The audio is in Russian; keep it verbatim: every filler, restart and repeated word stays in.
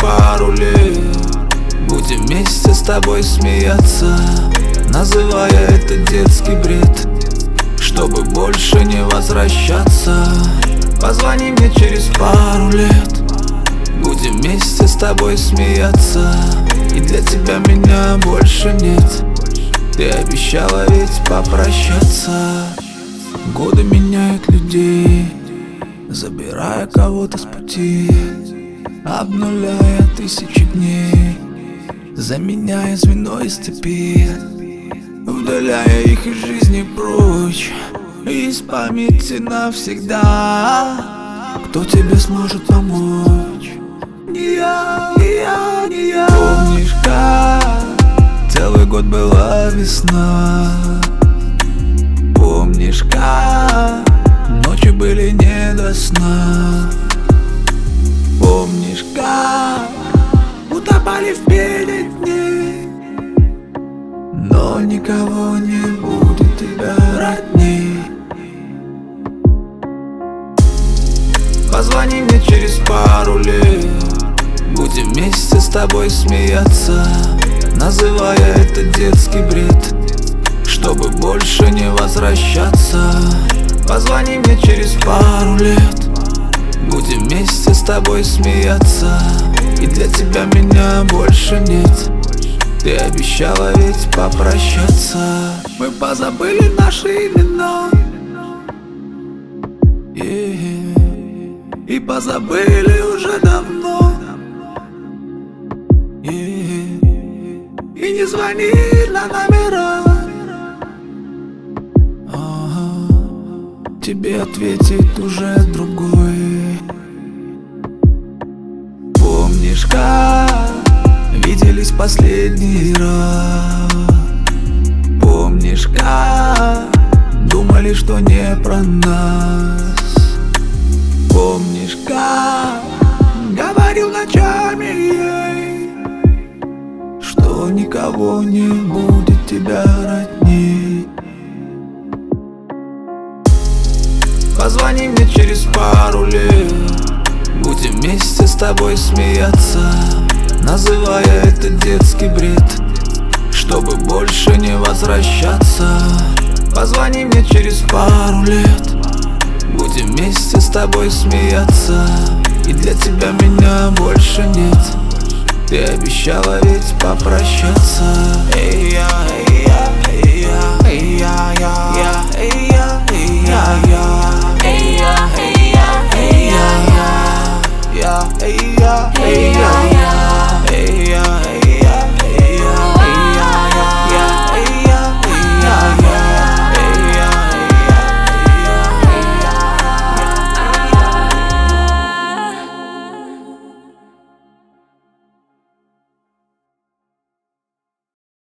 пару лет будем вместе с тобой смеяться, называя это детский бред, чтобы больше не возвращаться. Позвони мне через пару лет, будем вместе с тобой смеяться, и для тебя меня больше нет. Ты обещала ведь попрощаться. Годы меняют людей, забирая кого-то с пути, обнуляя тысячи дней, заменяя звено из цепи, удаляя их из жизни прочь, из памяти навсегда. Кто тебе сможет помочь? Не я, не я, не я. Помнишь, как целый год была весна? Помнишь, как ночи были не до сна? Помнишь, как утопали в пене дней, но никого не будет тебя родней. Позвони мне через пару лет, будем вместе с тобой смеяться, называя это детский бред, чтобы больше не возвращаться. Позвони мне через пару лет, будем вместе с тобой смеяться, и для тебя меня больше нет. Ты обещала ведь попрощаться. Мы позабыли наши имена, yeah. И позабыли уже давно, yeah. И не звони на номера, ага. Тебе ответит уже другой. Помнишь, как виделись последний раз? Помнишь, как думали, что не про нас? Помнишь, как говорил ночами ей, что никого не будет тебя родней? Позвони мне через пару лет, будем вместе с тобой смеяться, называя это детский бред, чтобы больше не возвращаться. Позвони мне через пару лет, будем вместе с тобой смеяться, и для тебя меня больше нет. Ты обещала ведь попрощаться. Эй, я, эй.